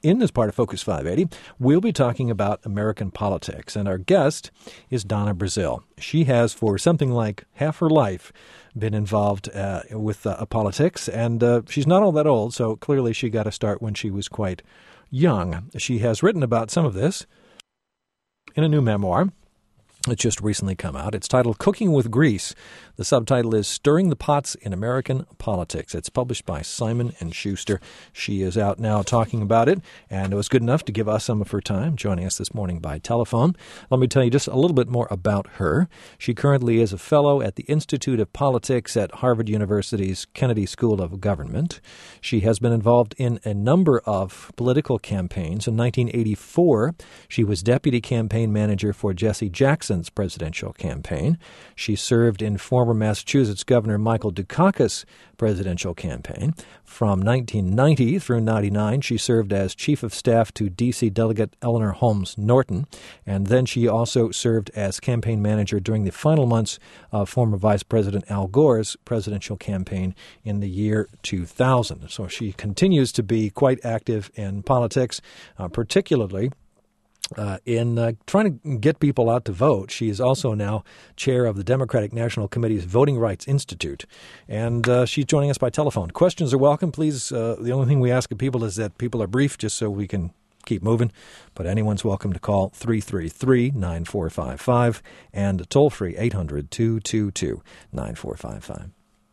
In this part of Focus 580, we'll be talking about American politics, and our guest is Donna Brazile. She has, for something like half her life, been involved with politics, and she's not all that old, so clearly she got to start when she was quite young. She has written about some of this in a new memoir. It's just recently come out. It's titled Cooking with Grease. The subtitle is Stirring the Pots in American Politics. It's published by Simon & Schuster. She is out now talking about it, and it was good enough to give us some of her time, joining us this morning by telephone. Let me tell you just a little bit more about her. She currently is a fellow at the Institute of Politics at Harvard University's Kennedy School of Government. She has been involved in a number of political campaigns. In 1984, she was deputy campaign manager for Jesse Jackson's presidential campaign. She served in former Massachusetts Governor Michael Dukakis' presidential campaign. From 1990 through 99, she served as chief of staff to D.C. Delegate Eleanor Holmes Norton, and then she also served as campaign manager during the final months of former Vice President Al Gore's presidential campaign in the year 2000. So she continues to be quite active in politics, particularly in trying to get people out to vote. She is also now chair of the Democratic National Committee's Voting Rights Institute, and she's joining us by telephone. Questions are welcome. Please, the only thing we ask of people is that people are brief, just so we can keep moving. But anyone's welcome to call 333-9455 and toll-free 800-222-9455.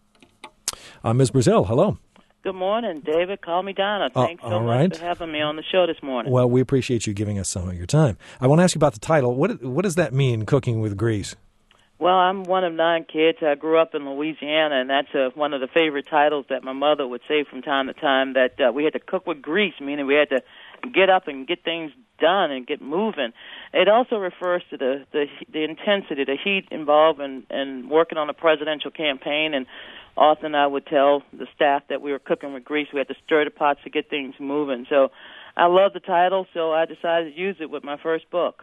Ms. Brazile, hello. Good morning, David. Call me Donna. Thanks so much for having me on the show this morning. Well, we appreciate you giving us some of your time. I want to ask you about the title. What does that mean, Cooking with Grease? Well, I'm one of 9 kids. I grew up in Louisiana, and that's one of the favorite titles that my mother would say from time to time, that we had to cook with grease, meaning we had to get up and get things done and get moving. It also refers to the intensity, the heat involved in working on a presidential campaign, and often I would tell the staff that we were cooking with grease. We had to stir the pots to get things moving. So I love the title, so I decided to use it with my first book.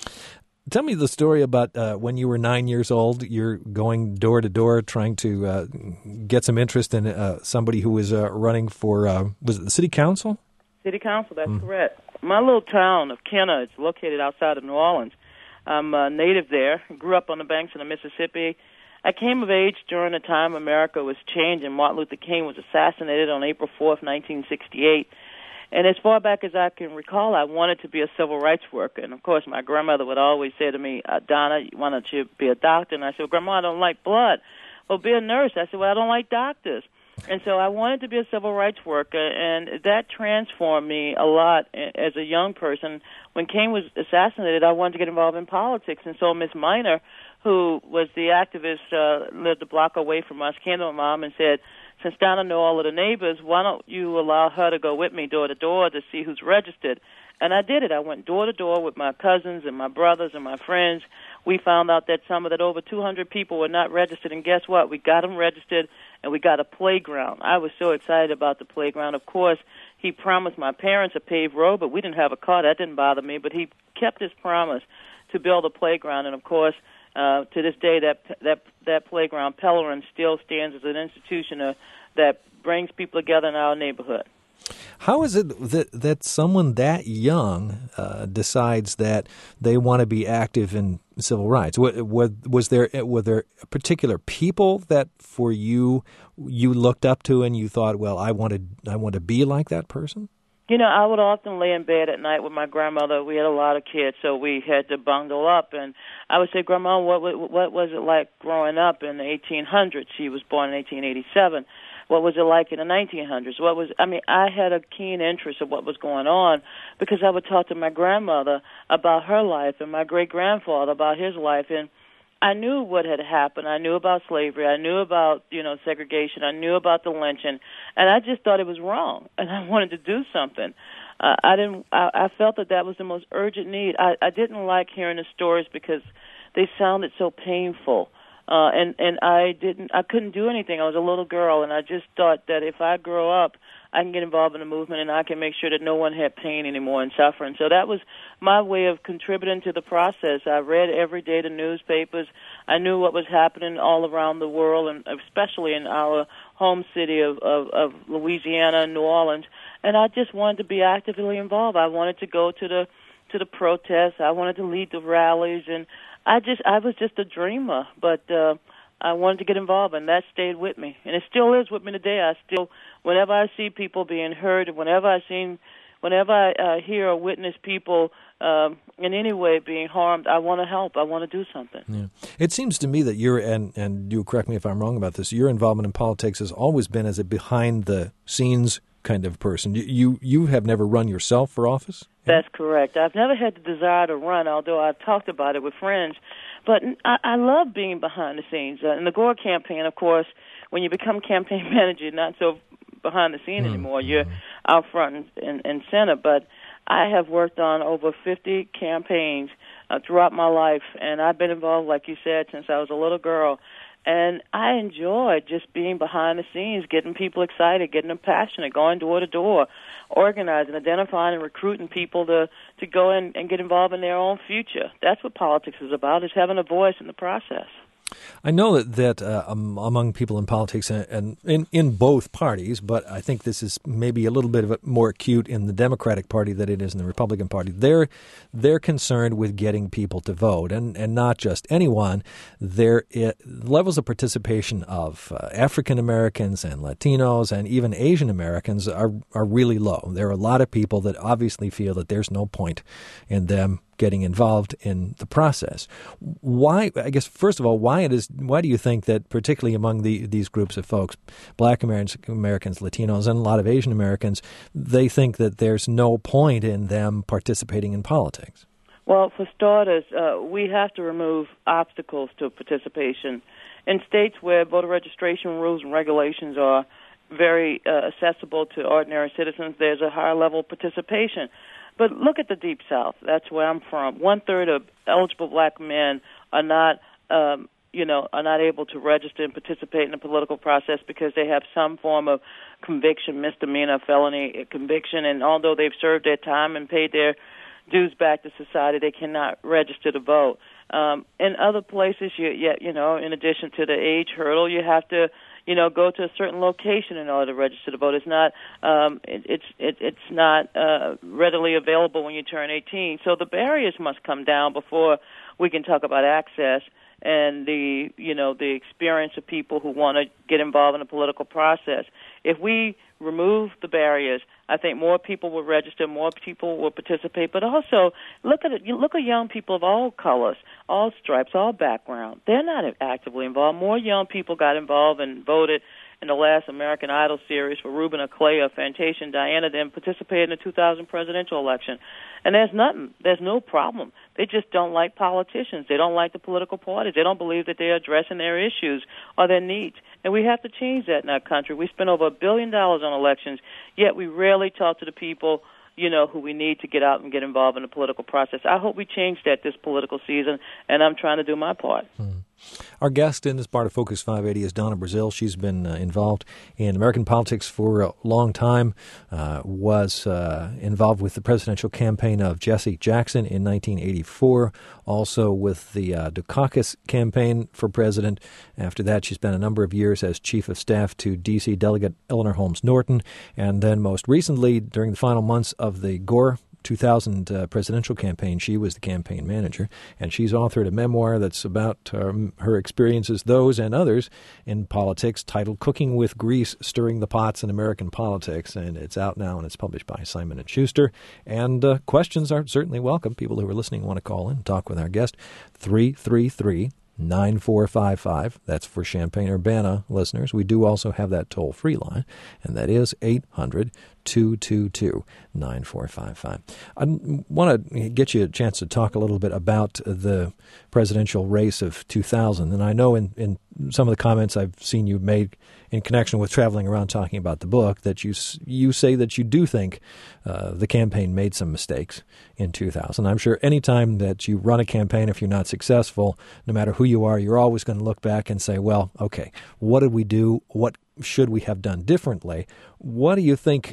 Tell me the story about when you were 9 years old. You're going door to door trying to get some interest in somebody who was running for, was it the city council? City council, that's correct. My little town of Kenner is located outside of New Orleans. I'm a native there, grew up on the banks of the Mississippi. I came of age during the time America was changing. Martin Luther King was assassinated on April 4th, 1968. And as far back as I can recall, I wanted to be a civil rights worker. And, of course, my grandmother would always say to me, Donna, why don't you be a doctor? And I said, well, Grandma, I don't like blood. Well, be a nurse. I said, well, I don't like doctors. And so I wanted to be a civil rights worker, and that transformed me a lot as a young person. When King was assassinated, I wanted to get involved in politics. And so Miss Minor, who was the activist, lived a block away from us, came to my mom and said, since Donna know all of the neighbors, why don't you allow her to go with me door to door to see who's registered? And I did it. I went door to door with my cousins and my brothers and my friends. We found out that over 200 people were not registered, and guess what? We got them registered, and we got a playground. I was so excited about the playground. Of course, he promised my parents a paved road, but we didn't have a car. That didn't bother me, but he kept his promise to build a playground, and of course, to this day, that playground, Pellerin, still stands as an institution that brings people together in our neighborhood. How is it that someone that young decides that they want to be active in civil rights? Were there particular people that for you looked up to and you thought, well, I want to be like that person? You know, I would often lay in bed at night with my grandmother. We had a lot of kids, so we had to bundle up. And I would say, Grandma, what was it like growing up in the 1800s? She was born in 1887. What was it like in the 1900s? I had a keen interest in what was going on because I would talk to my grandmother about her life and my great-grandfather about his life. And I knew what had happened. I knew about slavery. I knew about, segregation. I knew about the lynching. And I just thought it was wrong, and I wanted to do something. I felt that was the most urgent need. I didn't like hearing the stories because they sounded so painful. And I couldn't do anything. I was a little girl, and I just thought that if I grow up, I can get involved in the movement, and I can make sure that no one had pain anymore and suffering. So that was my way of contributing to the process. I read every day the newspapers. I knew what was happening all around the world, and especially in our home city of Louisiana, New Orleans, and I just wanted to be actively involved. I wanted to go to the protests. I wanted to lead the rallies, and I was just a dreamer, but I wanted to get involved, and that stayed with me, and it still is with me today. Whenever I see people being hurt, whenever I hear or witness people in any way being harmed, I want to help. I want to do something. Yeah. It seems to me that and you correct me if I'm wrong about this, your involvement in politics has always been as a behind-the-scenes kind of person. You have never run yourself for office? That's correct. I've never had the desire to run, although I've talked about it with friends. But I love being behind the scenes. In the Gore campaign, of course, when you become campaign manager, you're not so behind the scene anymore. You're out front and center. But I have worked on over 50 campaigns throughout my life, and I've been involved, like you said, since I was a little girl. And I enjoy just being behind the scenes, getting people excited, getting them passionate, going door to door, organizing, identifying and recruiting people to go in and get involved in their own future. That's what politics is about, is having a voice in the process. I know that among people in politics and in both parties, but I think this is maybe a little bit of more acute in the Democratic Party than it is in the Republican Party. They're concerned with getting people to vote, and not just anyone. Levels of participation of African Americans and Latinos and even Asian Americans are really low. There are a lot of people that obviously feel that there's no point in them getting involved in the process. Why? I guess first of all, why do you think that particularly among these groups of folks, Black Americans, Latinos, and a lot of Asian Americans, they think that there's no point in them participating in politics? Well, for starters, we have to remove obstacles to participation. In states where voter registration rules and regulations are very accessible to ordinary citizens, there's a higher level of participation. But look at the Deep South. That's where I'm from. 1/3 of eligible black men are not able to register and participate in the political process because they have some form of conviction, misdemeanor, felony conviction, and although they've served their time and paid their dues back to society, they cannot register to vote. In other places, in addition to the age hurdle, you have to go to a certain location in order to register to vote. It's not readily available when you turn 18. So the barriers must come down before we can talk about access and the experience of people who want to get involved in the political process. If we remove the barriers, I think more people will register, more people will participate. But also, look at young people of all colors, all stripes, all backgrounds. They're not actively involved. More young people got involved and voted in the last American Idol series for Ruben Aclea, Fantasia, and Diana, then participated in the 2000 presidential election. And there's no problem. They just don't like politicians. They don't like the political parties. They don't believe that they're addressing their issues or their needs. And we have to change that in our country. We spend over $1 billion on elections, yet we rarely talk to the people who we need to get out and get involved in the political process. I hope we change that this political season, and I'm trying to do my part. Our guest in this part of Focus 580 is Donna Brazile. She's been involved in American politics for a long time, was involved with the presidential campaign of Jesse Jackson in 1984, also with the Dukakis campaign for president. After that, she spent a number of years as chief of staff to D.C. Delegate Eleanor Holmes Norton, and then most recently, during the final months of the Gore 2000 presidential campaign, she was the campaign manager, and she's authored a memoir that's about her experiences, those and others, in politics, titled Cooking with Grease, Stirring the Pots in American Politics, and it's out now, and it's published by Simon & Schuster. And questions are certainly welcome. People who are listening want to call in and talk with our guest. 333-9455. That's for Champaign-Urbana listeners. We do also have that toll-free line, and that is 800-222-9455. I want to get you a chance to talk a little bit about the presidential race of 2000. And I know in some of the comments I've seen you made in connection with traveling around talking about the book that you say that you do think the campaign made some mistakes in 2000. I'm sure any time that you run a campaign, if you're not successful, no matter who you are, you're always going to look back and say, well, okay, what did we do? What should we have done differently? What do you think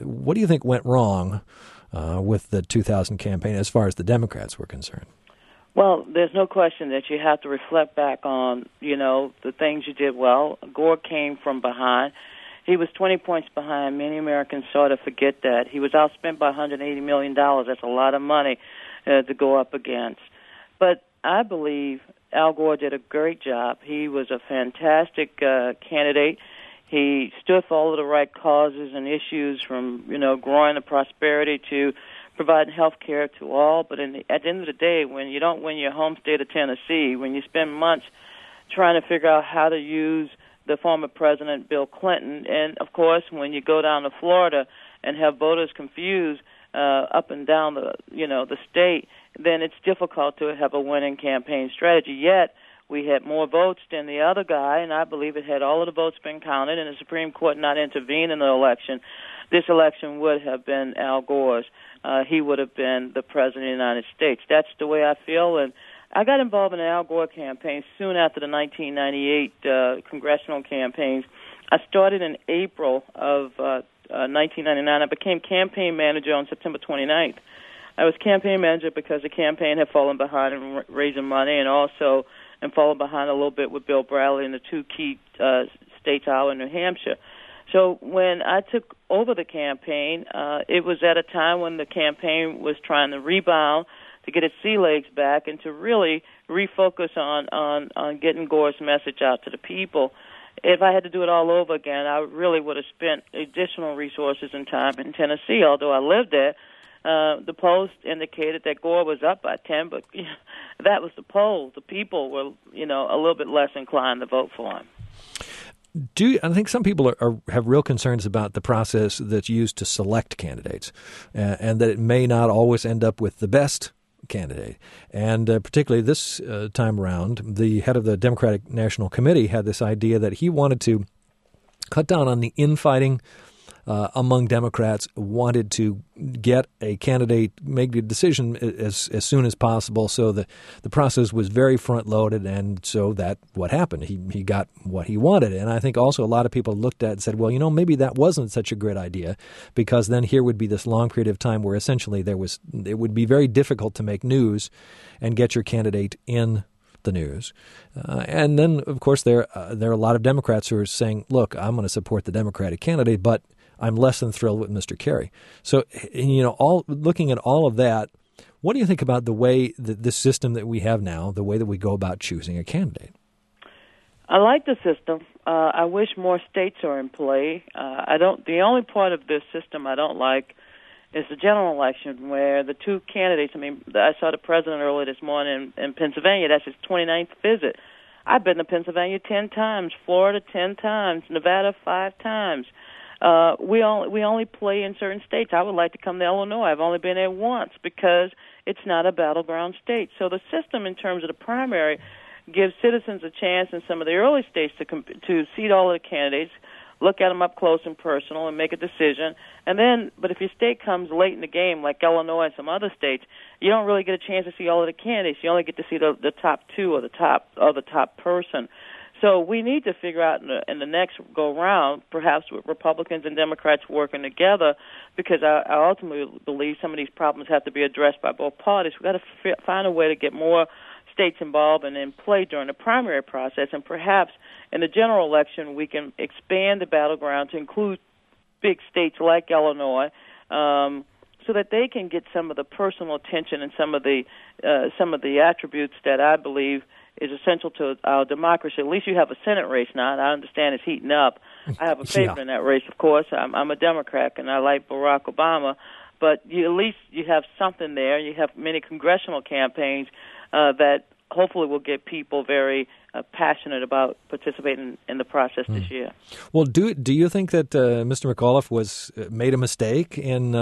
went wrong with the 2000 campaign as far as the Democrats were concerned? Well, there's no question that you have to reflect back on, the things you did well. Gore came from behind. He was 20 points behind. Many Americans sort of forget that. He was outspent by $180 million. That's a lot of money to go up against. But I believe Al Gore did a great job. He was a fantastic candidate. He stood for all of the right causes and issues, from, growing the prosperity to providing health care to all. But at the end of the day, when you don't win your home state of Tennessee, when you spend months trying to figure out how to use the former President Bill Clinton, and, of course, when you go down to Florida and have voters confused up and down the state, then it's difficult to have a winning campaign strategy. Yet we had more votes than the other guy, and I believe it had all of the votes been counted and the Supreme Court not intervened in the election, this election would have been Al Gore's. He would have been the President of the United States. That's the way I feel, and I got involved in the Al Gore campaign soon after the 1998 congressional campaigns. I started in April of 1999. I became campaign manager on September 29th. I was campaign manager because the campaign had fallen behind in raising money, and also and fallen behind a little bit with Bill Bradley in the two key states, Iowa and New Hampshire. So when I took over the campaign, it was at a time when the campaign was trying to rebound, to get its sea legs back, and to really refocus on getting Gore's message out to the people. If I had to do it all over again, I really would have spent additional resources and time in Tennessee, although I lived there. The polls indicated that Gore was up by 10, but that was the polls. The people were, a little bit less inclined to vote for him. I think some people have real concerns about the process that's used to select candidates, and that it may not always end up with the best candidate. And particularly this time around, the head of the Democratic National Committee had this idea that he wanted to cut down on the infighting among Democrats, wanted to get a candidate, make a decision as soon as possible, so the process was very front-loaded, and so that what happened. He got what he wanted. And I think also a lot of people looked at it and said, well, maybe that wasn't such a great idea, because then here would be this long period of time where essentially it would be very difficult to make news and get your candidate in the news. And then, of course, there are a lot of Democrats who are saying, look, I'm going to support the Democratic candidate, but I'm less than thrilled with Mr. Kerry. So, looking at all of that, what do you think about the way that this system that we have now, the way that we go about choosing a candidate? I like the system. I wish more states are in play. The only part of this system I don't like is the general election, where the two candidates. I saw the president earlier this morning in Pennsylvania. That's his 29th visit. I've been to Pennsylvania 10 times, Florida 10 times, Nevada 5 times. We only play in certain states. I would like to come to Illinois. I've only been there once because it's not a battleground state. So the system in terms of the primary gives citizens a chance in some of the early states to seat all of the candidates, look at them up close and personal, and make a decision. And then, but if your state comes late in the game, like Illinois and some other states, you don't really get a chance to see all of the candidates. You only get to see the top two or the top person. So we need to figure out in the next go-round, perhaps with Republicans and Democrats working together, because I ultimately believe some of these problems have to be addressed by both parties. We've got to find a way to get more states involved and in play during the primary process, and perhaps in the general election we can expand the battleground to include big states like Illinois, so that they can get some of the personal attention and some of the attributes that I believe is essential to our democracy. At least you have a Senate race now. I understand it's heating up. I have a favorite in that race, of course. I'm a Democrat, and I like Barack Obama. But at least you have something there. You have many congressional campaigns that hopefully will get people very passionate about participating in the process this year. Well, do you think that Mr. McAuliffe made a mistake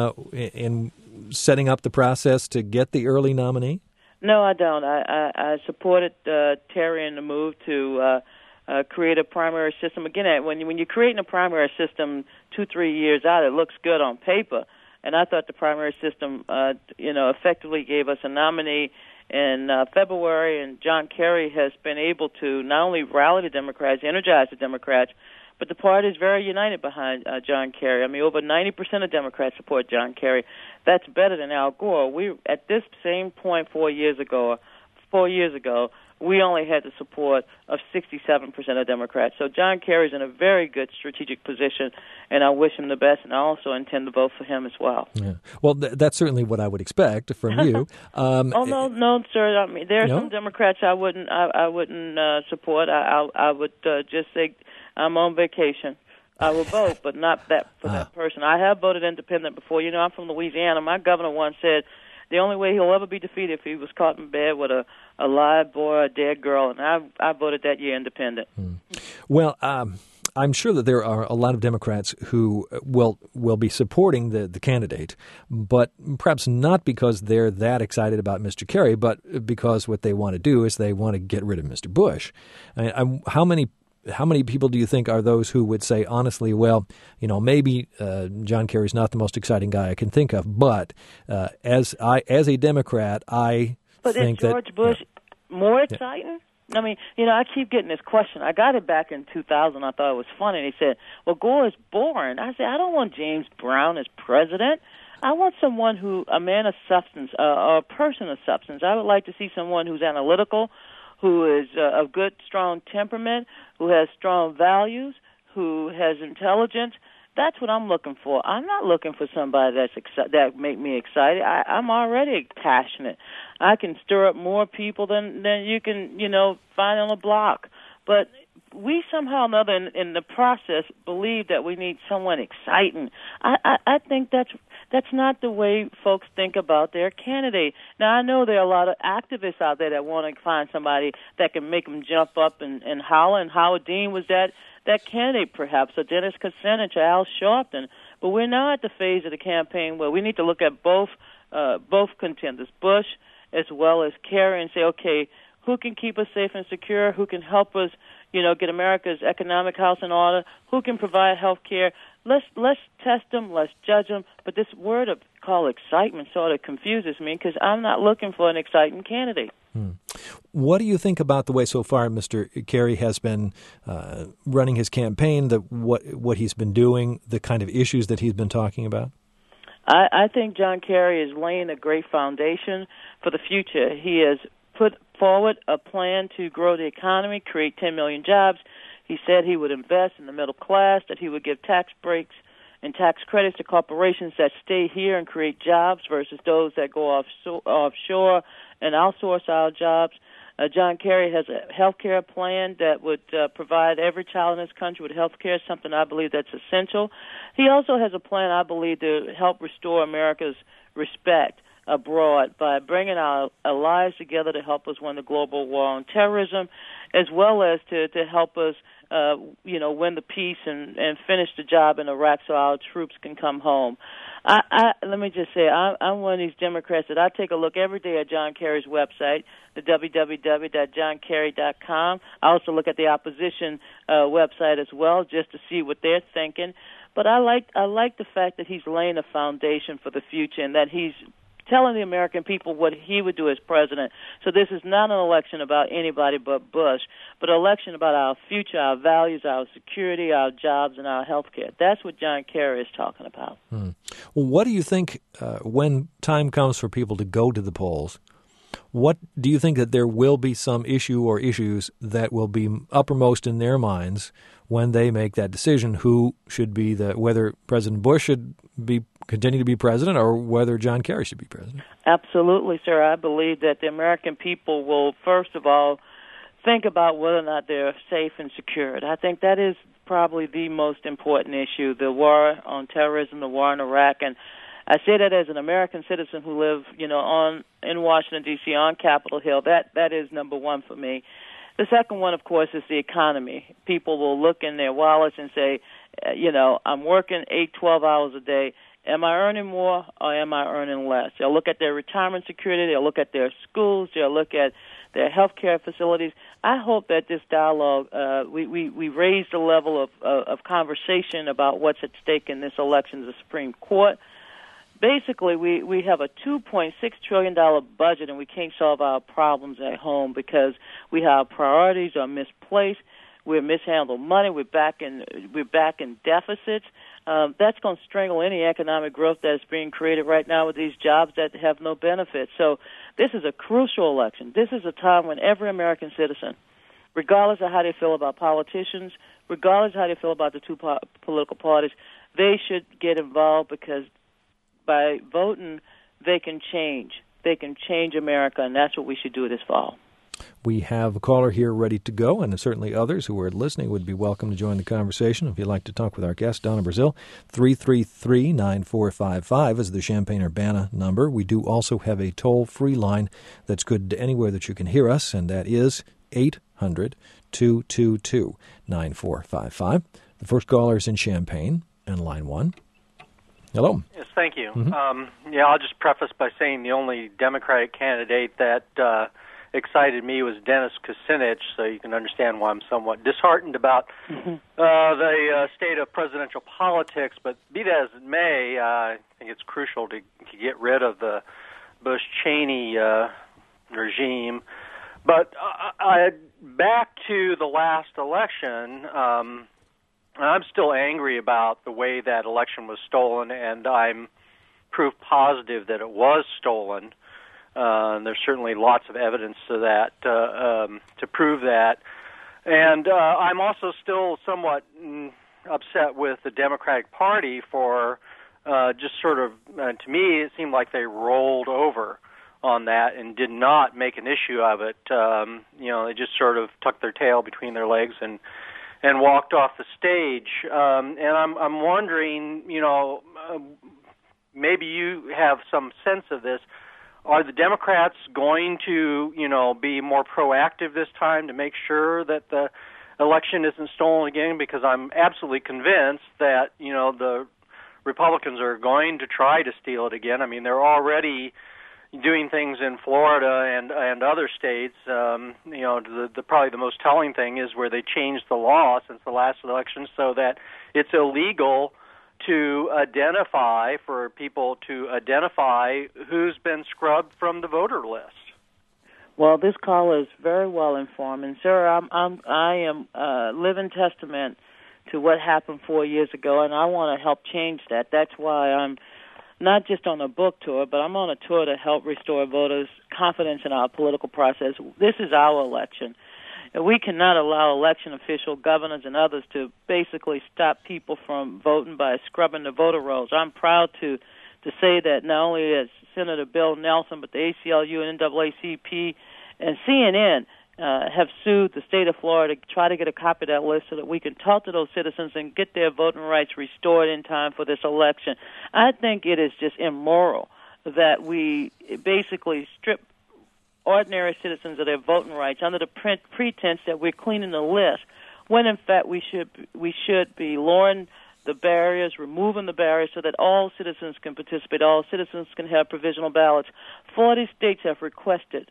in setting up the process to get the early nominee? No, I don't. I supported Terry in the move to create a primary system. Again, when you're creating a primary system 2-3 years out, it looks good on paper. And I thought the primary system, effectively gave us a nominee in February, and John Kerry has been able to not only rally the Democrats, energize the Democrats, but the party is very united behind John Kerry. Over 90% of Democrats support John Kerry. That's better than Al Gore. We, at this same point 4 years ago, 4 years ago, we only had the support of 67% of Democrats. So John Kerry's in a very good strategic position, and I wish him the best, and I also intend to vote for him as well. Yeah. Well, that's certainly what I would expect from you. No, sir. I mean, there are some Democrats I wouldn't support. I would just say I'm on vacation. I will vote, but not that person. I have voted independent before. You know, I'm from Louisiana. My governor once said the only way he'll ever be defeated if he was caught in bed with a live boy or a dead girl, and I voted that year independent. Well, I'm sure that there are a lot of Democrats who will be supporting the candidate, but perhaps not because they're that excited about Mr. Kerry, but because what they want to do is they want to get rid of Mr. Bush. How many people do you think are those who would say honestly, well, you know, maybe John Kerry's not the most exciting guy I can think of, but as a Democrat, I think that... But is George Bush more exciting? I mean, you know, I keep getting this question. I got it back in 2000. I thought it was funny. They said, well, Gore is boring. I said, I don't want James Brown as president. I want someone a man of substance, or a person of substance. I would like to see someone who's analytical, who is of good, strong temperament, who has strong values, who has intelligence. That's what I'm looking for. I'm not looking for somebody that make me excited. I'm already passionate. I can stir up more people than you can, you know, find on a block. But we somehow or another in the process believe that we need someone exciting. I think that's not the way folks think about their candidate. Now, I know there are a lot of activists out there that want to find somebody that can make them jump up and holler, and Howard Dean was that candidate, perhaps, or Dennis Kucinich or Al Sharpton. But we're now at the phase of the campaign where we need to look at both contenders, Bush as well as Kerry, and say, okay, who can keep us safe and secure? Who can help us, you know, get America's economic house in order? Who can provide health care? Let's test them, let's judge them. But this word called excitement sort of confuses me because I'm not looking for an exciting candidate. What do you think about the way so far Mr. Kerry has been running his campaign, what he's been doing, the kind of issues that he's been talking about? I think John Kerry is laying a great foundation for the future. He has put forward a plan to grow the economy, create 10 million jobs. He said he would invest in the middle class, that he would give tax breaks and tax credits to corporations that stay here and create jobs versus those that go offshore and outsource our jobs. John Kerry has a health care plan that would provide every child in this country with health care, something I believe that's essential. He also has a plan, I believe, to help restore America's respect abroad by bringing our allies together to help us win the global war on terrorism, as well as to help us, win the peace and finish the job in Iraq so our troops can come home. Let me just say, I'm one of these Democrats that I take a look every day at John Kerry's website, the www.johnkerry.com. I also look at the opposition website as well, just to see what they're thinking. But I like the fact that he's laying a foundation for the future and that he's telling the American people what he would do as president. So this is not an election about anybody but Bush, but an election about our future, our values, our security, our jobs, and our health care. That's what John Kerry is talking about. Well, what do you think when time comes for people to go to the polls? What do you think that there will be some issue or issues that will be uppermost in their minds when they make that decision? Who should be whether President Bush should continue to be president or whether John Kerry should be president? Absolutely, sir. I believe that the American people will, first of all, think about whether or not they're safe and secured. I think that is probably the most important issue, the war on terrorism, the war in Iraq. And I say that as an American citizen who live, in Washington, D.C., on Capitol Hill. That is number one for me. The second one, of course, is the economy. People will look in their wallets and say, I'm working 8-12 hours a day. Am I earning more or am I earning less? They'll look at their retirement security. They'll look at their schools. They'll look at their health care facilities. I hope that this dialogue, we raise the level of conversation about what's at stake in this election to the Supreme Court. Basically, we have a $2.6 trillion budget, and we can't solve our problems at home because our priorities are misplaced. We're mishandled money. We're back in deficits. that's going to strangle any economic growth that is being created right now with these jobs that have no benefit. So this is a crucial election. This is a time when every American citizen, regardless of how they feel about politicians, regardless of how they feel about the two political parties, they should get involved, because by voting, they can change. They can change America, and that's what we should do this fall. We have a caller here ready to go, and certainly others who are listening would be welcome to join the conversation. If you'd like to talk with our guest, Donna Brazile, 333-9455 is the Champaign-Urbana number. We do also have a toll-free line that's good anywhere that you can hear us, and that is 800-222-9455. The first caller is in Champaign, and line 1. Hello. Yes, thank you. Mm-hmm. I'll just preface by saying the only Democratic candidate that excited me was Dennis Kucinich, so you can understand why I'm somewhat disheartened about the state of presidential politics. But be that as it may, I think it's crucial to get rid of the Bush-Cheney regime. But back to the last election, I'm still angry about the way that election was stolen, and I'm proof positive that it was stolen. There's certainly lots of evidence to that, to prove that. And I'm also still somewhat upset with the Democratic Party for just sort of, to me, it seemed like they rolled over on that and did not make an issue of it. They just sort of tucked their tail between their legs and walked off the stage. And I'm wondering, maybe you have some sense of this. Are the Democrats going to, be more proactive this time to make sure that the election isn't stolen again? Because I'm absolutely convinced that, the Republicans are going to try to steal it again. I mean, they're already doing things in Florida and other states. Probably the most telling thing is where they changed the law since the last election so that it's illegal to identify, for people to identify who's been scrubbed from the voter list. Well, this caller is very well informed, and sir, I am living testament to what happened 4 years ago, and I want to help change that. That's why I'm not just on a book tour, but I'm on a tour to help restore voters' confidence in our political process. This is our election. And we cannot allow election officials, governors, and others to basically stop people from voting by scrubbing the voter rolls. I'm proud to say that not only as Senator Bill Nelson, but the ACLU and NAACP and CNN have sued the state of Florida to try to get a copy of that list so that we can talk to those citizens and get their voting rights restored in time for this election. I think it is just immoral that we basically strip ordinary citizens of their voting rights under the pretense that we're cleaning the list, when in fact we should be lowering the barriers, removing the barriers so that all citizens can participate, all citizens can have provisional ballots. 40 states have requested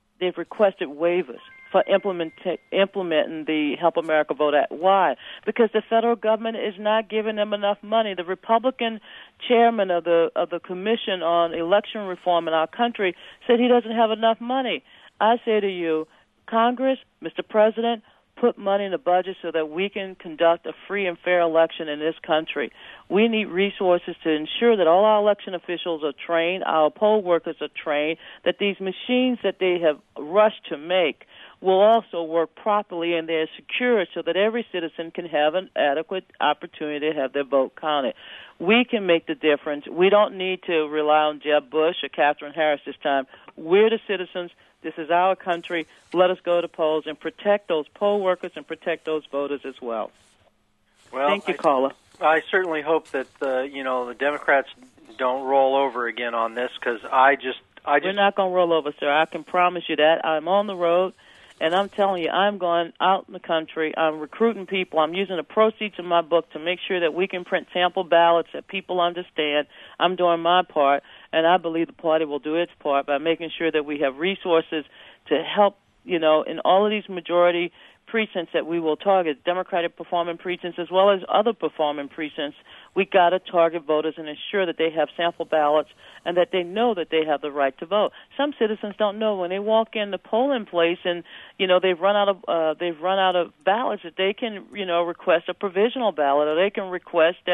waivers for implementing the Help America Vote Act. Why? Because the federal government is not giving them enough money. The Republican chairman of the Commission on Election Reform in our country said he doesn't have enough money. I say to you, Congress, Mr. President, put money in the budget so that we can conduct a free and fair election in this country. We need resources to ensure that all our election officials are trained, our poll workers are trained, that these machines that they have rushed to make will also work properly and they're secure so that every citizen can have an adequate opportunity to have their vote counted. We can make the difference. We don't need to rely on Jeb Bush or Katherine Harris this time. We're the citizens. This is our country. Let us go to polls and protect those poll workers and protect those voters as well. Thank you, caller. I certainly hope that the Democrats don't roll over again on this, because we're not going to roll over, sir. I can promise you that. I'm on the road, and I'm telling you, I'm going out in the country. I'm recruiting people. I'm using the proceeds of my book to make sure that we can print sample ballots that people understand. I'm doing my part, and I believe the party will do its part by making sure that we have resources to help, in all of these majority precincts that we will target, Democratic performing precincts as well as other performing precincts. We got to target voters and ensure that they have sample ballots and that they know that they have the right to vote. Some citizens don't know when they walk in the polling place and they've run out of ballots that they can request a provisional ballot, or they can request that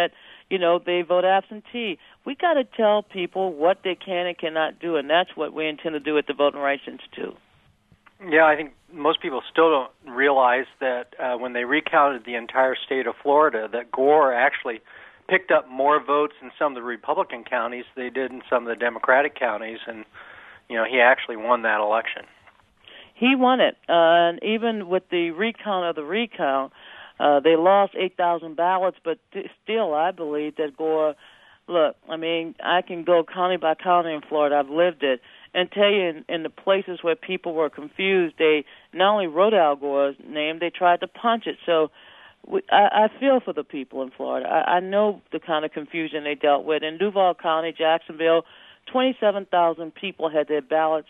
they vote absentee. We got to tell people what they can and cannot do, and that's what we intend to do at the Voting Rights Institute. Yeah, I think most people still don't realize that when they recounted the entire state of Florida, that Gore actually picked up more votes in some of the Republican counties than they did in some of the Democratic counties, and he actually won that election. He won it, and even with the recount of the recount, they lost 8,000 ballots, but still, I believe that Gore. Look, I mean, I can go county by county in Florida. I've lived it. And tell you, in the places where people were confused, they not only wrote Al Gore's name, they tried to punch it. So I feel for the people in Florida. I know the kind of confusion they dealt with. In Duval County, Jacksonville, 27,000 people had their ballots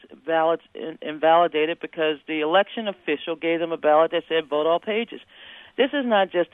invalidated because the election official gave them a ballot that said vote all pages. This is not just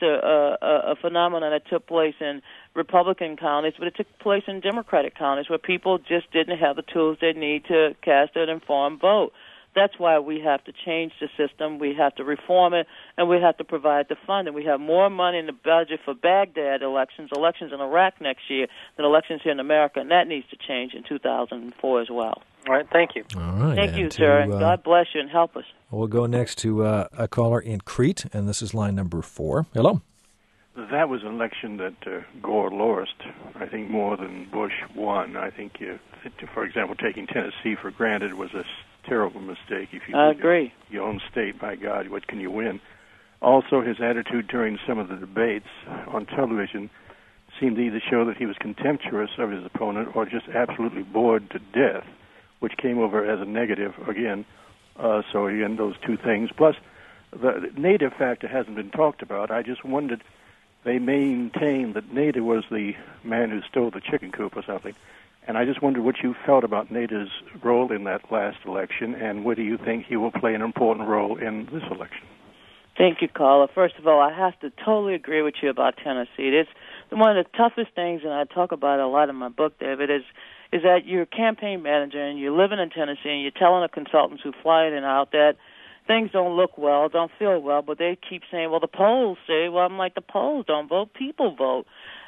a phenomenon that took place in Republican counties, but it took place in Democratic counties where people just didn't have the tools they need to cast an informed vote. That's why we have to change the system, we have to reform it, and we have to provide the funding. We have more money in the budget for Baghdad elections in Iraq next year, than elections here in America, and that needs to change in 2004 as well. All right, thank you. All right. Thank you, sir, and God bless you and help us. We'll go next to a caller in Crete, and this is line number 4. Hello. That was an election that Gore lost, I think, more than Bush won. I think, for example, taking Tennessee for granted was a terrible mistake. If you agree. Your own state, by God, what can you win? Also, his attitude during some of the debates on television seemed to either show that he was contemptuous of his opponent or just absolutely bored to death, which came over as a negative again. So again, those two things. Plus, the Nader factor hasn't been talked about. I just wondered, they maintain that Nader was the man who stole the chicken coop or something. And I just wondered what you felt about Nader's role in that last election, and whether you think he will play an important role in this election. Thank you, caller. First of all, I have to totally agree with you about Tennessee. It's one of the toughest things, and I talk about it a lot in my book, David, is that you're a campaign manager and you're living in Tennessee and you're telling the consultants who fly in and out that things don't look well, don't feel well, but they keep saying, well, the polls say, well, I'm like, the polls don't vote, people vote.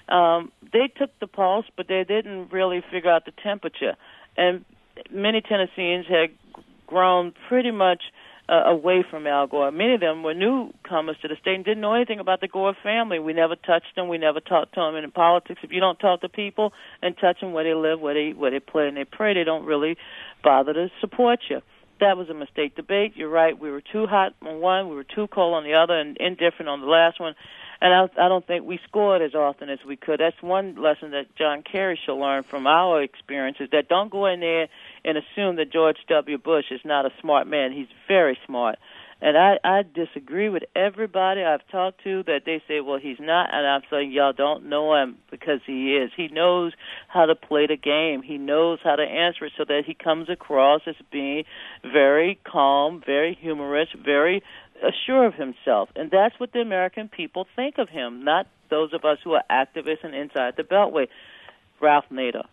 They took the pulse, but they didn't really figure out the temperature. And many Tennesseans had grown pretty much away from Al Gore. Many of them were newcomers to the state and didn't know anything about the Gore family. We never touched them. We never talked to them. And in politics, if you don't talk to people and touch them where they live, where they play and they pray, they don't really bother to support you. That was a mistake. Debate, you're right. We were too hot on one, we were too cold on the other, and indifferent on the last one. And I don't think we scored as often as we could. That's one lesson that John Kerry should learn from our experiences, that don't go in there and assume that George W. Bush is not a smart man. He's very smart. And I disagree with everybody I've talked to that they say, well, he's not. And I'm saying, y'all don't know him, because he is. He knows how to play the game. He knows how to answer it so that he comes across as being very calm, very humorous, very assured of himself. And that's what the American people think of him, not those of us who are activists and inside the Beltway. Ralph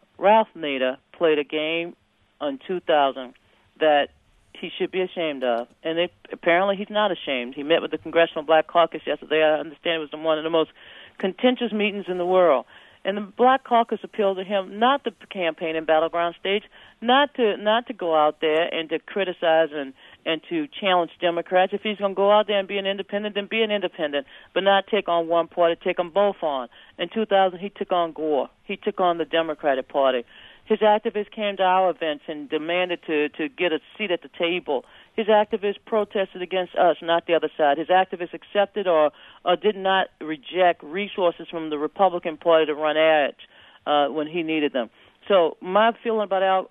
Nader played a game in 2000 that he should be ashamed of, and apparently he's not ashamed. He met with the Congressional Black Caucus yesterday. I understand it was one of the most contentious meetings in the world. And the Black Caucus appealed to him not to campaign in battleground states, not to go out there and to criticize and to challenge Democrats. If he's going to go out there and be an independent, then be an independent, but not take on one party, take them both on. In 2000, he took on Gore. He took on the Democratic Party. His activists came to our events and demanded to get a seat at the table. His activists protested against us, not the other side. His activists accepted or did not reject resources from the Republican Party to run ads when he needed them. So my feeling about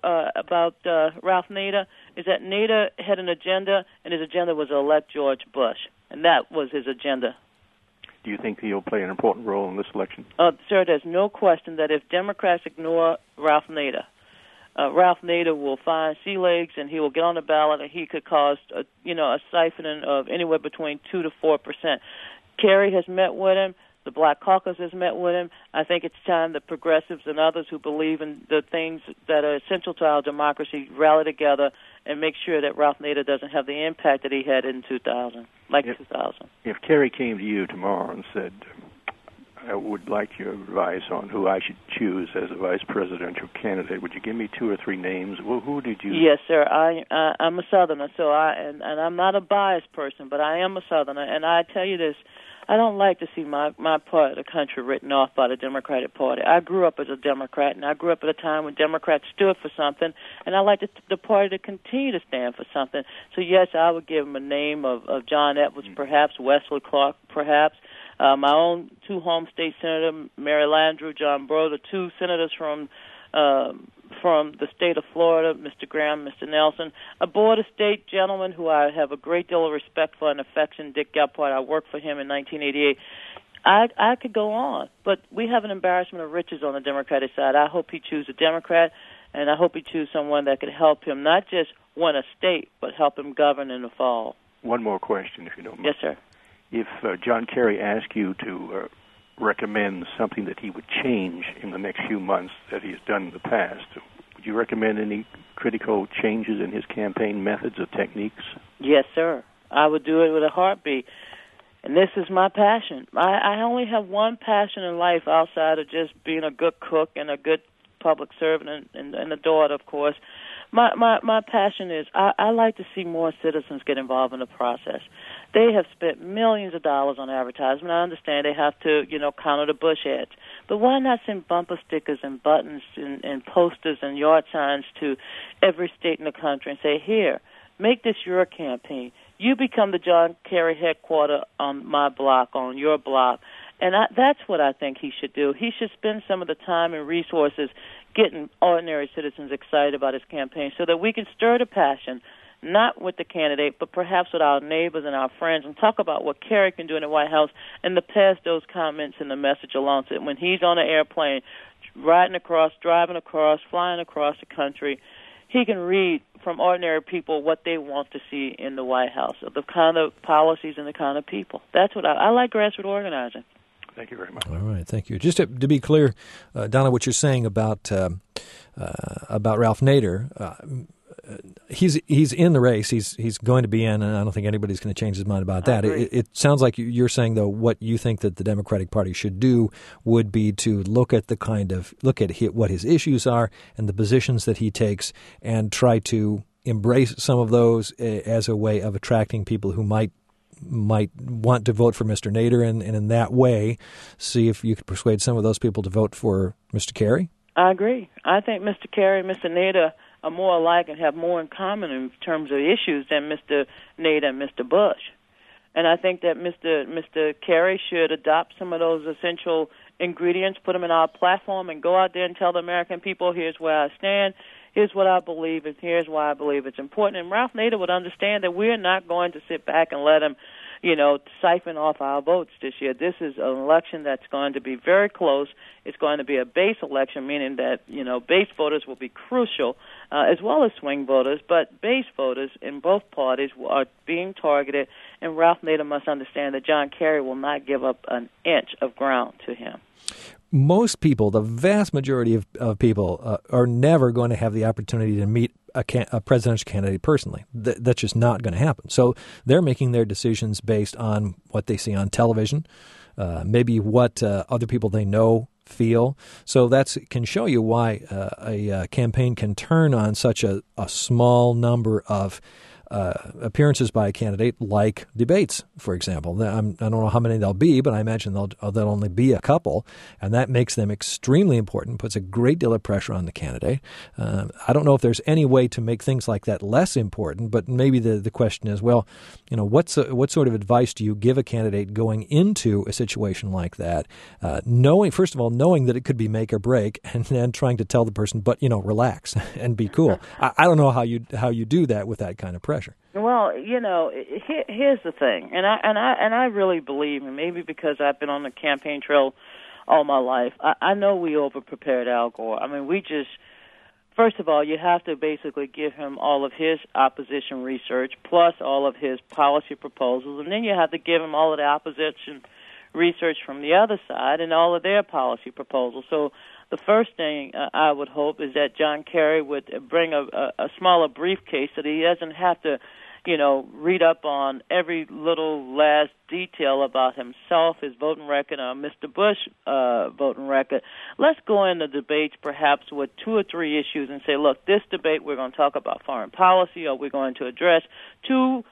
Ralph Nader is that Nader had an agenda, and his agenda was to elect George Bush, and that was his agenda. Do you think he'll play an important role in this election? Sir, there's no question that if Democrats ignore Ralph Nader will find sea legs and he will get on the ballot, and he could cause a siphoning of anywhere between 2 to 4%. Kerry has met with him. The Black Caucus has met with him. I think it's time that progressives and others who believe in the things that are essential to our democracy rally together and make sure that Ralph Nader doesn't have the impact that he had in 2000, 2000. If Kerry came to you tomorrow and said, I would like your advice on who I should choose as a vice presidential candidate. Would you give me 2 or 3 names? Well, who did you? Yes, sir. I'm a Southerner, so and I'm not a biased person, but I am a Southerner, and I tell you this. I don't like to see my part of the country written off by the Democratic Party. I grew up as a Democrat, and I grew up at a time when Democrats stood for something, and I like the party to continue to stand for something. So, yes, I would give him a name of John Edwards, perhaps, Wesley Clark, perhaps. My own 2 home state senators, Mary Landrieu, John Breaux, the 2 senators from the state of Florida, Mr. Graham, Mr. Nelson, a Board of State gentleman who I have a great deal of respect for and affection, Dick Gephardt. I worked for him in 1988. I could go on, but we have an embarrassment of riches on the Democratic side. I hope he chooses a Democrat, and I hope he chooses someone that could help him not just win a state, but help him govern in the fall. One more question, if you don't mind. Yes, sir. If John Kerry asked you to recommend something that he would change in the next few months that he's done in the past, would you recommend any critical changes in his campaign methods or techniques? Yes, sir. I would do it with a heartbeat. And this is my passion. I only have one passion in life outside of just being a good cook and a good public servant and a daughter, of course. My passion is I like to see more citizens get involved in the process. They have spent millions of dollars on advertisement. I understand they have to, counter the Bush ads. But why not send bumper stickers and buttons and posters and yard signs to every state in the country and say, here, make this your campaign. You become the John Kerry headquarters on my block, on your block. And that's what I think he should do. He should spend some of the time and resources getting ordinary citizens excited about his campaign so that we can stir the passion, not with the candidate, but perhaps with our neighbors and our friends, and talk about what Kerry can do in the White House and to pass those comments and the message along so that when he's on an airplane, riding across, driving across, flying across the country, he can read from ordinary people what they want to see in the White House, the kind of policies and the kind of people. That's what I like grassroots organizing. Thank you very much. All right, thank you. Just to be clear, Donna, what you're saying about Ralph Nader, he's in the race. He's going to be in, and I don't think anybody's going to change his mind about that. It sounds like you're saying, though, what you think that the Democratic Party should do would be to look at what his issues are and the positions that he takes, and try to embrace some of those as a way of attracting people who might want to vote for Mr. Nader, and in that way, see if you could persuade some of those people to vote for Mr. Kerry? I agree. I think Mr. Kerry and Mr. Nader are more alike and have more in common in terms of issues than Mr. Nader and Mr. Bush. And I think that Mr. Kerry should adopt some of those essential ingredients, put them in our platform, and go out there and tell the American people, here's where I stand, here's what I believe, and here's why I believe it's important. And Ralph Nader would understand that we're not going to sit back and let him, siphon off our votes this year. This is an election that's going to be very close. It's going to be a base election, meaning that, base voters will be crucial, as well as swing voters. But base voters in both parties are being targeted, and Ralph Nader must understand that John Kerry will not give up an inch of ground to him. Most people, the vast majority of people, are never going to have the opportunity to meet a presidential candidate personally. That's just not going to happen. So they're making their decisions based on what they see on television, maybe what other people they know feel. So that can show you why a campaign can turn on such a small number of appearances by a candidate, like debates, for example. I don't know how many there'll be, but I imagine there'll only be a couple, and that makes them extremely important, puts a great deal of pressure on the candidate. I don't know if there's any way to make things like that less important, but maybe the question is, well, what sort of advice do you give a candidate going into a situation like that, knowing that it could be make or break, and then trying to tell the person, but relax and be cool. I don't know how you do that with that kind of pressure. Well, here's the thing, and I really believe, and maybe because I've been on the campaign trail all my life, I know we over-prepared Al Gore. I mean, first of all, you have to basically give him all of his opposition research plus all of his policy proposals, and then you have to give him all of the opposition research from the other side and all of their policy proposals. So the first thing I would hope is that John Kerry would bring a smaller briefcase so that he doesn't have to, read up on every little last detail about himself, his voting record, Mr. Bush voting record. Let's go into debates perhaps with 2 or 3 issues and say, look, this debate we're going to talk about foreign policy, or we're going to address two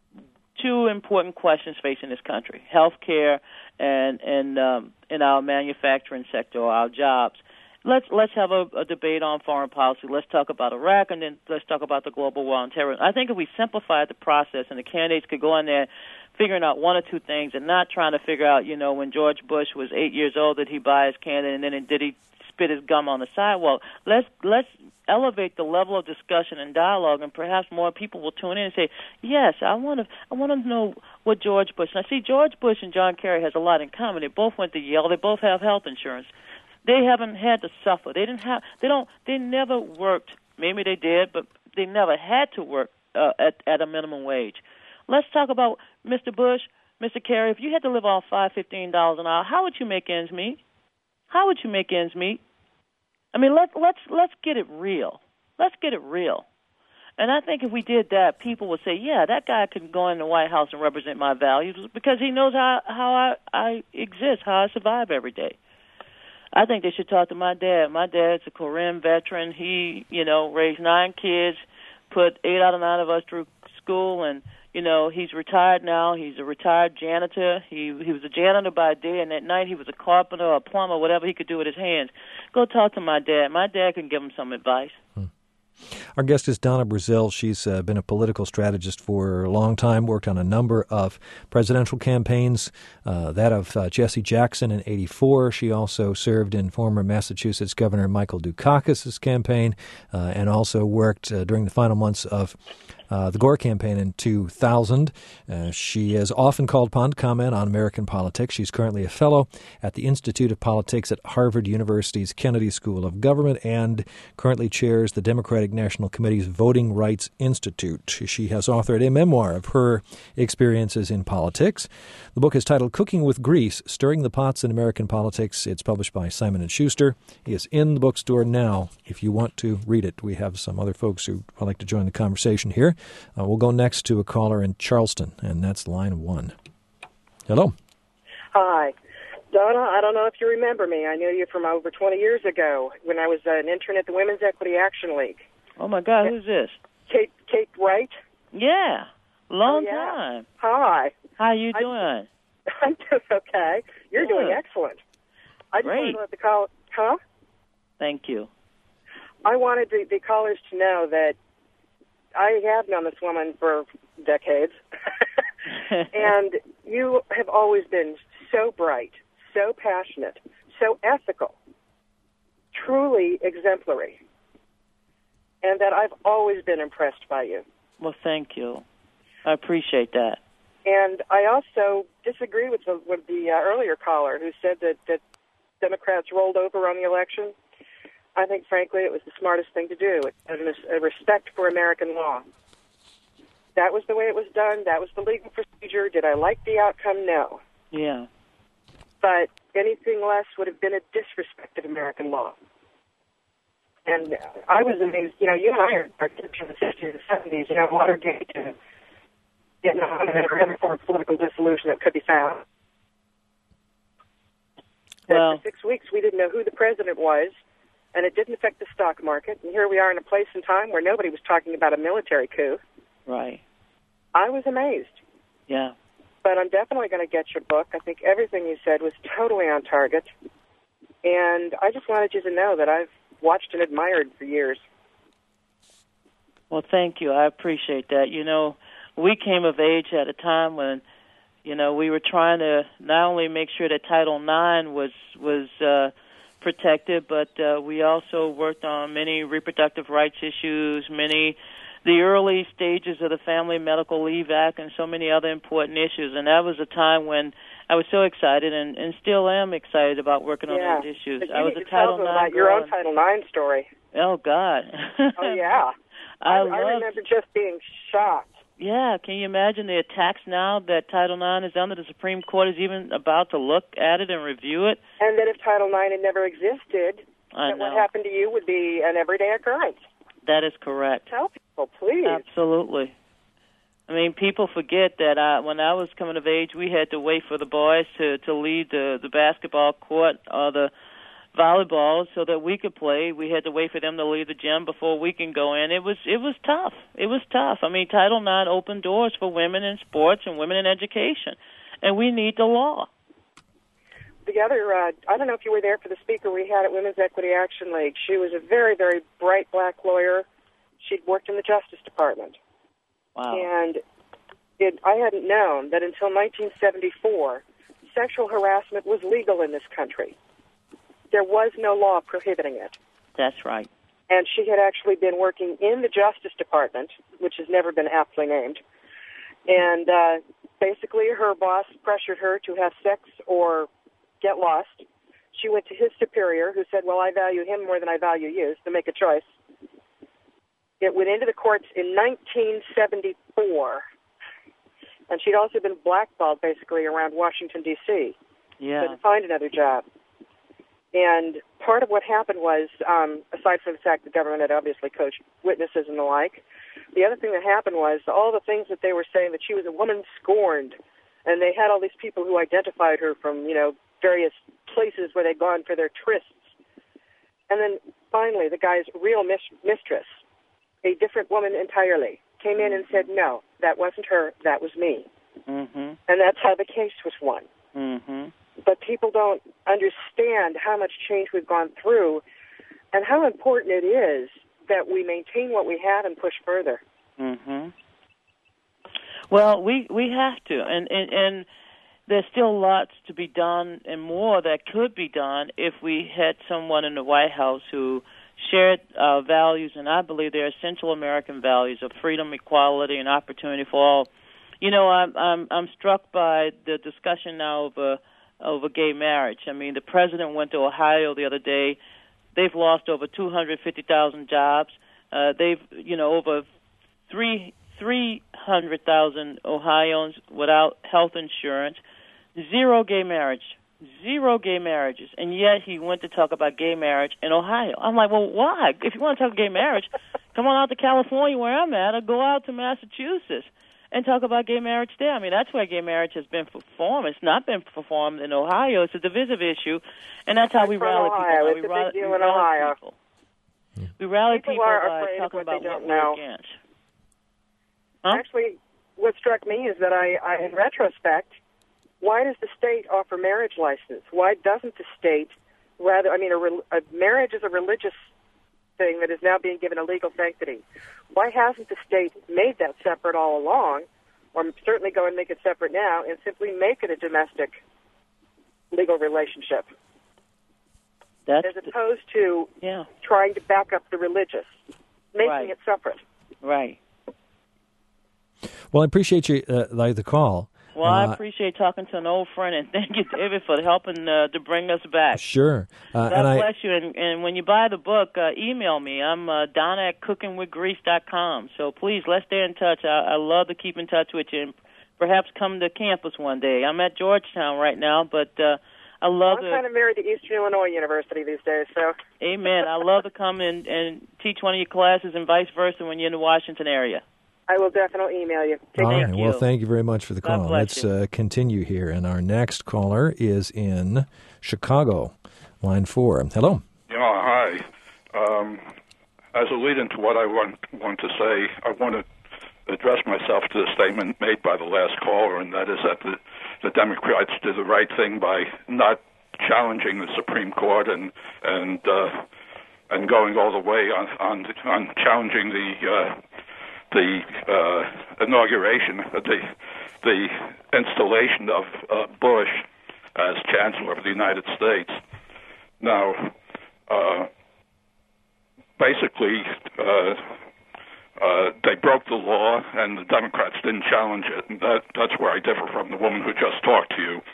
important questions facing this country: health care and in our manufacturing sector, or our jobs. Let's have a debate on foreign policy. Let's talk about Iraq, and then let's talk about the global war on terrorism. I think if we simplified the process and the candidates could go in there figuring out 1 or 2 things and not trying to figure out, when George Bush was 8 years old, did he buy his candidate, and then did he spit his gum on the sidewalk? Let's elevate the level of discussion and dialogue, and perhaps more people will tune in and say, yes, I want to know what George Bush. Now, see, George Bush and John Kerry has a lot in common. They both went to Yale. They both have health insurance. They haven't had to suffer. They never worked. Maybe they did, but they never had to work at a minimum wage. Let's talk about Mr. Bush, Mr. Kerry. If you had to live off $15 an hour, how would you make ends meet? How would you make ends meet? I mean, let's get it real. Let's get it real. And I think if we did that, people would say, yeah, that guy can go in the White House and represent my values because he knows how I exist, how I survive every day. I think they should talk to my dad. My dad's a Korean veteran. He, raised 9 kids, put 8 out of 9 of us through school, and, he's retired now. He's a retired janitor. He was a janitor by day, and at night he was a carpenter or a plumber, whatever he could do with his hands. Go talk to my dad. My dad can give him some advice. Our guest is Donna Brazile. She's been a political strategist for a long time, worked on a number of presidential campaigns, that of Jesse Jackson in '84. She also served in former Massachusetts Governor Michael Dukakis' campaign and also worked during the final months of the Gore campaign in 2000. She is often called upon to comment on American politics. She's currently a fellow at the Institute of Politics at Harvard University's Kennedy School of Government and currently chairs the Democratic National Committee's Voting Rights Institute. She has authored a memoir of her experiences in politics. The book is titled Cooking with Grease, Stirring the Pots in American Politics. It's published by Simon & Schuster. It is in the bookstore now if you want to read it. We have some other folks who would like to join the conversation here. We'll go next to a caller in Charleston, and that's line 1. Hello. Hi. Donna, I don't know if you remember me. I knew you from over 20 years ago when I was an intern at the Women's Equity Action League. Oh, my God, who's this? Kate Wright? Yeah, long time. Hi. How you doing? I'm doing okay. You're Good. doing excellent. I just wanted Great. to let the call... Huh? Thank you. I wanted the callers to know that I have known this woman for decades, and you have always been so bright, so passionate, so ethical, truly exemplary, and that I've always been impressed by you. Well, thank you. I appreciate that. And I also disagree with the earlier caller who said that Democrats rolled over on the election. I think, frankly, it was the smartest thing to do. It was a respect for American law. That was the way it was done. That was the legal procedure. Did I like the outcome? No. Yeah. But anything less would have been a disrespect of American law. And I was amazed. You and I are kids from the 60s and 70s, Watergate and every form of political dissolution that could be found. Well, for 6 weeks, we didn't know who the president was, and it didn't affect the stock market. And here we are in a place and time where nobody was talking about a military coup. Right. I was amazed. Yeah. But I'm definitely going to get your book. I think everything you said was totally on target. And I just wanted you to know that I've watched and admired for years. Well, thank you. I appreciate that. We came of age at a time when, we were trying to not only make sure that Title IX was protected, but we also worked on many reproductive rights issues, the early stages of the Family Medical Leave Act, and so many other important issues. And that was a time when I was so excited and still am excited about working on those issues. But I was a Title IX about your own Title IX story. Oh, God. Oh, yeah. I remember just being shocked. Yeah, can you imagine the attacks now that Title IX is under? The Supreme Court is even about to look at it and review it. And that if Title IX had never existed, what happened to you would be an everyday occurrence. That is correct. Tell people, please. Absolutely. I mean, people forget that when I was coming of age, we had to wait for the boys to leave the basketball court or the volleyball so that we could play. We had to wait for them to leave the gym before we can go in. It was tough. It was tough. I mean, Title IX opened doors for women in sports and women in education, and we need the law. The other, I don't know if you were there for the speaker we had at Women's Equity Action League. She was a very, very bright black lawyer. She'd worked in the Justice Department. Wow. And I hadn't known that until 1974, sexual harassment was legal in this country. There was no law prohibiting it. That's right. And she had actually been working in the Justice Department, which has never been aptly named. And basically her boss pressured her to have sex or get lost. She went to his superior, who said, well, I value him more than I value you, so make a choice. It went into the courts in 1974. And she'd also been blackballed, basically, around Washington, D.C. Yeah. Couldn't find another job. And part of what happened was, aside from the fact the government had obviously coached witnesses and the like, the other thing that happened was all the things that they were saying, that she was a woman scorned, and they had all these people who identified her from, various places where they'd gone for their trysts. And then finally, the guy's real mistress, a different woman entirely, came in and said, no, that wasn't her, that was me. Mm-hmm. And that's how the case was won. Mm-hmm. But people don't understand how much change we've gone through and how important it is that we maintain what we have and push further. Mm-hmm. Well, we have to, and there's still lots to be done and more that could be done if we had someone in the White House who shared values, and I believe they're essential American values of freedom, equality, and opportunity for all. I'm struck by the discussion now over gay marriage. I mean, the president went to Ohio the other day. They've lost over 250,000 jobs. They've, over 300,000 Ohioans without health insurance. Zero gay marriages, and yet he went to talk about gay marriage in Ohio. I'm like, well, why? If you want to talk gay marriage, come on out to California where I'm at, or go out to Massachusetts and talk about gay marriage there. I mean, that's where gay marriage has been performed. It's not been performed in Ohio. It's a divisive issue, and that's how we rally people. It's a big deal in Ohio. We rally people by talking about what we're against. Huh? Actually, what struck me is that I in retrospect, why does the state offer marriage license? Why doesn't the state a marriage is a religious thing that is now being given a legal sanctity. Why hasn't the state made that separate all along, or certainly go and make it separate now, and simply make it a domestic legal relationship? As opposed to trying to back up the religious, making it separate. Right. Well, I appreciate you the call. Well, I appreciate talking to an old friend, and thank you, David, for helping to bring us back. Sure. God bless you. And when you buy the book, email me. I'm Donna@cookingwithgrease.com. So please, let's stay in touch. I love to keep in touch with you, and perhaps come to campus one day. I'm at Georgetown right now, but I love I'm kind of married to Eastern Illinois University these days, so. Amen. I love to come and teach one of your classes and vice versa when you're in the Washington area. I will definitely email you. All right. Well, thank you very much for the call. Let's continue here. And our next caller is in Chicago, line 4. Hello. Yeah, hi. As a lead into what I want to say, I want to address myself to the statement made by the last caller, and that is that the Democrats did the right thing by not challenging the Supreme Court and going all the way on challenging the inauguration, the installation of Bush as Chancellor of the United States. Now, basically, they broke the law, and the Democrats didn't challenge it. And that's where I differ from the woman who just talked to you.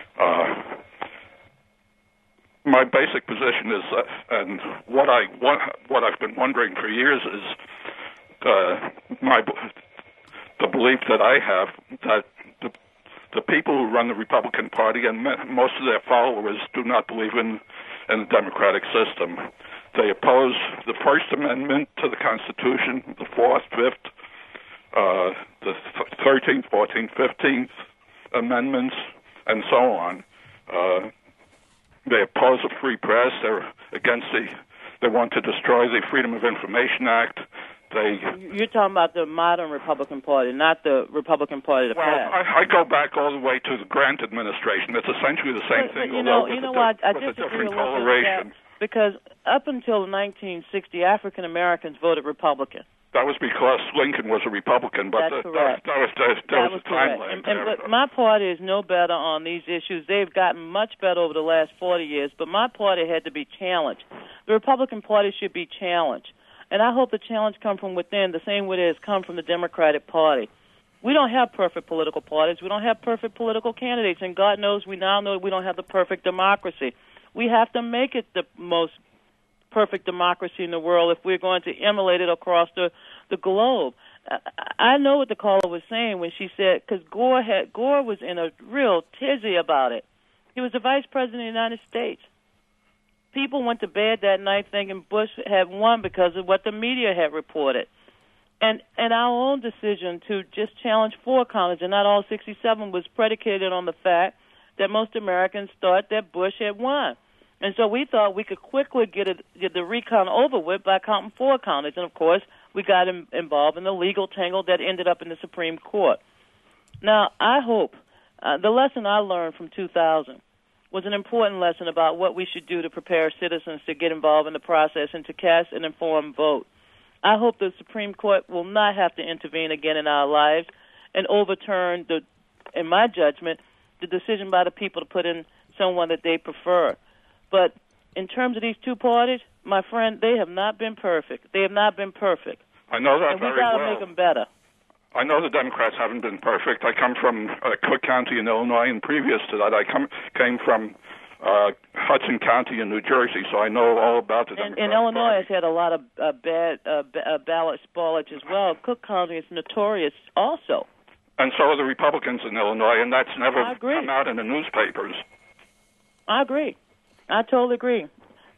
My basic position is, and what I've been wondering for years is, the belief that I have that the people who run the Republican Party and most of their followers do not believe in the democratic system. They oppose the First Amendment to the Constitution, the Fourth, Fifth, the 13th, 14th, 15th Amendments, and so on. They oppose the free press. They're against they want to destroy the Freedom of Information Act. You're talking about the modern Republican Party, not the Republican Party of the past. Well, I go back all the way to the Grant administration. It's essentially the same thing, you know what? I disagree different a little coloration. Bit because up until 1960, African Americans voted Republican. That was because Lincoln was a Republican, but That's correct. that was a time lag. But my party is no better on these issues. They've gotten much better over the last 40 years, but my party had to be challenged. The Republican Party should be challenged. And I hope the challenge come from within, the same way it has come from the Democratic Party. We don't have perfect political parties. We don't have perfect political candidates. And God knows we now know we don't have the perfect democracy. We have to make it the most perfect democracy in the world if we're going to emulate it across the globe. I know what the caller was saying when she said, because Gore was in a real tizzy about it. He was the vice president of the United States. People went to bed that night thinking Bush had won because of what the media had reported. And our own decision to just challenge 4 counties and not all 67 was predicated on the fact that most Americans thought that Bush had won. And so we thought we could quickly get the recount over with by counting 4 counties. And, of course, we got involved in the legal tangle that ended up in the Supreme Court. Now, I hope the lesson I learned from 2000 was an important lesson about what we should do to prepare citizens to get involved in the process and to cast an informed vote. I hope the Supreme Court will not have to intervene again in our lives and overturn, in my judgment, the decision by the people to put in someone that they prefer. But in terms of these 2 parties, my friend, they have not been perfect. They have not been perfect. I know that and very well. And we've got to make them better. I know the Democrats haven't been perfect. I come from Cook County in Illinois, and previous to that, I came from Hudson County in New Jersey, so I know all about the Democratic And Illinois Party. has had a lot of bad ballot spoilage as well. Cook County is notorious also. And so are the Republicans in Illinois, and that's never come out in the newspapers. I agree. I totally agree.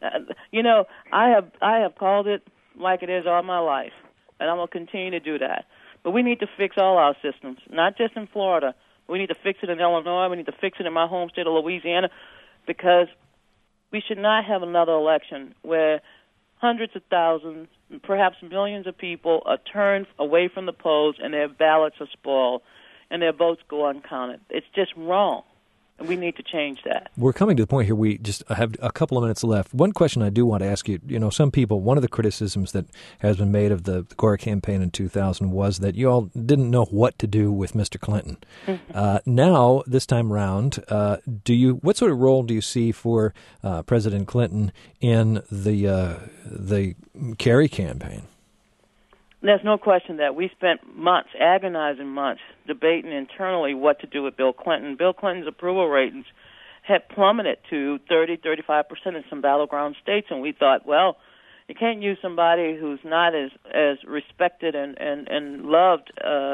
I have called it like it is all my life, and I'm going to continue to do that. But we need to fix all our systems, not just in Florida. We need to fix it in Illinois. We need to fix it in my home state of Louisiana, because we should not have another election where hundreds of thousands, perhaps millions of people are turned away from the polls and their ballots are spoiled and their votes go uncounted. It's just wrong. And we need to change that. We're coming to the point here. We just have a couple of minutes left. One question I do want to ask you, some people, one of the criticisms that has been made of the Gore campaign in 2000 was that you all didn't know what to do with Mr. Clinton. Mm-hmm. Now, this time around, what sort of role do you see for President Clinton in the Kerry campaign? There's no question that we spent months, agonizing months, debating internally what to do with Bill Clinton. Bill Clinton's approval ratings had plummeted to 30-35% in some battleground states, and we thought, well, you can't use somebody who's not as respected and loved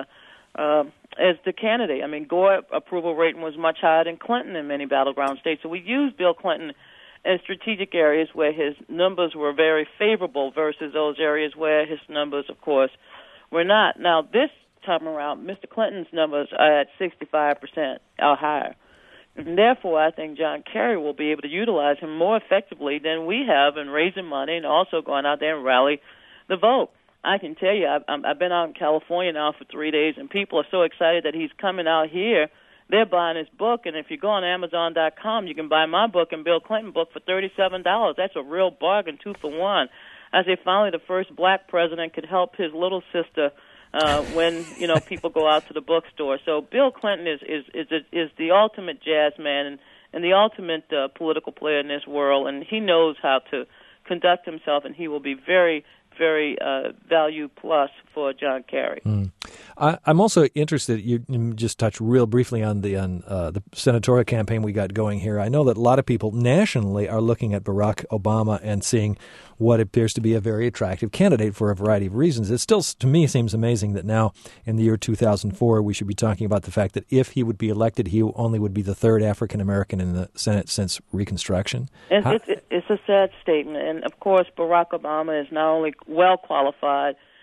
as the candidate. I mean, Gore approval rating was much higher than Clinton in many battleground states, so we used Bill Clinton in strategic areas where his numbers were very favorable versus those areas where his numbers, of course, were not. Now, this time around, Mr. Clinton's numbers are at 65% or higher. And therefore, I think John Kerry will be able to utilize him more effectively than we have in raising money and also going out there and rally the vote. I can tell you, I've been out in California now for 3 days, and people are so excited that he's coming out here. They're buying his book, and if you go on Amazon.com, you can buy my book and Bill Clinton book for $37. That's a real bargain, 2 for 1. I say finally the first black president could help his little sister when people go out to the bookstore. So Bill Clinton is the ultimate jazz man and the ultimate political player in this world, and he knows how to conduct himself, and he will be very, very value plus for John Kerry. I'm also interested. You just touched real briefly on the senatorial campaign we got going here. I know that a lot of people nationally are looking at Barack Obama and seeing what appears to be a very attractive candidate for a variety of reasons. It still, to me, seems amazing that now in the year 2004 we should be talking about the fact that if he would be elected, he only would be the third African American in the Senate since Reconstruction. It's a sad statement, and of course Barack Obama is not only well qualified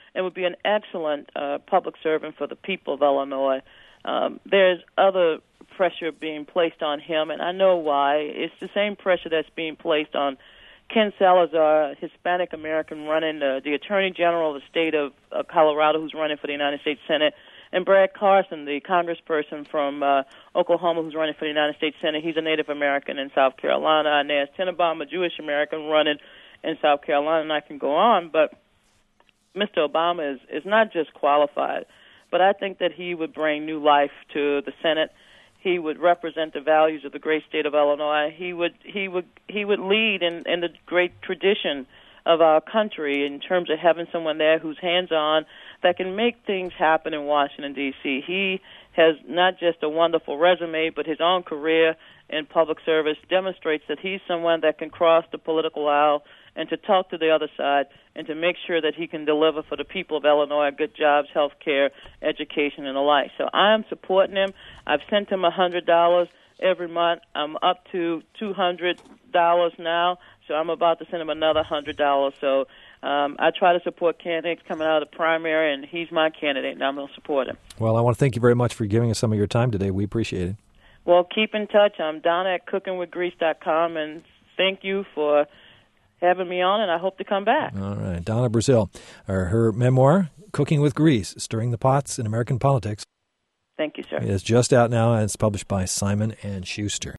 and would be an excellent public servant for the people of Illinois. There's other pressure being placed on him, and I know why. It's the same pressure that's being placed on Ken Salazar, Hispanic American running, the Attorney General of the state of Colorado who's running for the United States Senate, and Brad Carson, the congressperson from Oklahoma who's running for the United States Senate. He's a Native American in South Carolina, and there's Tenenbaum, a Jewish American running in South Carolina, and I can go on. But Mr. Obama is not just qualified, but I think that he would bring new life to the Senate. He would represent the values of the great state of Illinois. He would lead in the great tradition of our country in terms of having someone there who's hands-on, that can make things happen in Washington, D.C. He has not just a wonderful resume, but his own career in public service demonstrates that he's someone that can cross the political aisle and to talk to the other side and to make sure that he can deliver for the people of Illinois good jobs, health care, education, and the like. So I am supporting him. I've sent him $100 every month. I'm up to $200 now, so I'm about to send him another $100. So I try to support candidates coming out of the primary, and he's my candidate, and I'm going to support him. Well, I want to thank you very much for giving us some of your time today. We appreciate it. Well, keep in touch. I'm Donna at cookingwithgrease.com, and thank you for having me on, and I hope to come back. All right. Donna Brazile, her memoir, Cooking with Grease, Stirring the Pots in American Politics. Thank you, sir. It is just out now, and it's published by Simon & Schuster.